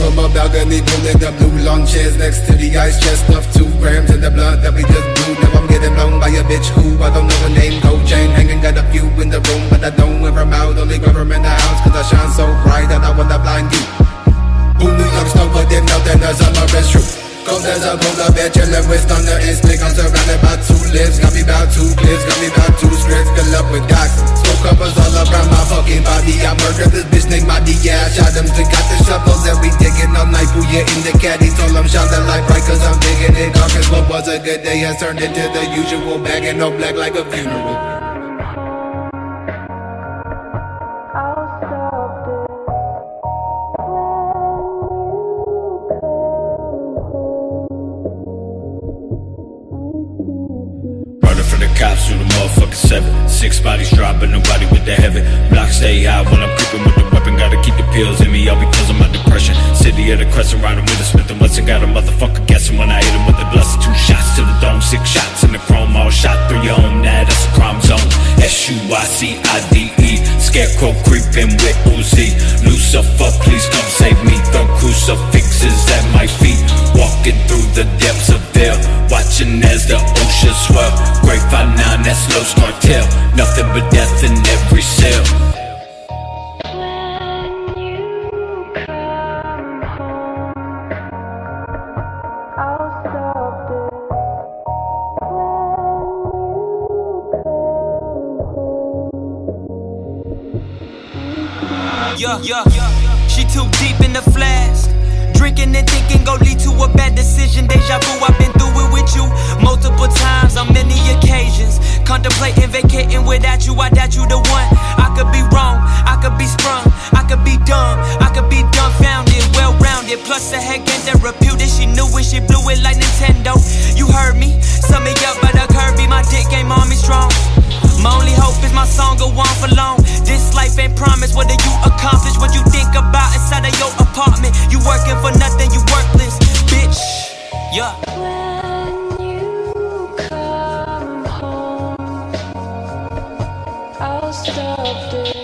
from a balcony, pulling the blue lawn chairs next to the ice chest of 2 grams in the blunt that we just blew. Now I'm getting blown by a bitch who I don't know her name. Gold chain hanging, got a few in the room, but I don't wear them out. Only wear them in the house, cause I shine so bright that I wanna blind you. Who New York snow, but didn't know that the summer is true. Cold as a polar bear, chillin' with thunder and slick. I'm surrounded by 2 lips, got me about 2 clips, got me about 2 scripts, fill up with docs. Smoke uppers all around my fucking body. I murdered this bitch named Mighty, yeah, I shot him. Still got the shovels and we digging all night. Booyah in the caddy, told him shine the light bright, cause I'm digging it dark. Cause what was a good day has turned into the usual bag and no black like a funeral. Cops through the motherfucking 7. 6 bodies dropping, nobody with the heavy. Block stay high when I'm creeping with the weapon. Gotta keep the pills in me, all because of my depression. City of the Crescent, riding with a Smith and Wesson. Got a motherfucker guessing when I hit him with the blessing. 2 shots to the dome, 6 shots in the chrome. All shot through your home, now that's a crime zone. SUICIDE, scarecrow creeping with Uzi. Lucifer, please come save me. Throw crucifixes at my feet. Walking through the depths of hell, watching as the ocean swell. Great 5-9, that's Los Cartel. Nothing but death in every cell. When you come home, I'll stop this. Yeah, she too deep in the flask. Drinking and thinking gon' lead to a bad decision. Deja vu, I've been through it with you multiple times on many occasions. Contemplating vacating without you, I doubt you the one. I could be wrong, I could be sprung, I could be dumb, I could be dumbfounded, well-rounded. Plus a heck and therapeutic, she knew it, she blew it like Nintendo. You heard me, sum me up by the Kirby, my dick game on me strong. My only hope is my song go on for long. This life ain't promised, what do you accomplish? What you think about inside of your apartment? You working for nothing, you worthless, bitch. Yeah. When you come home, I'll stop this.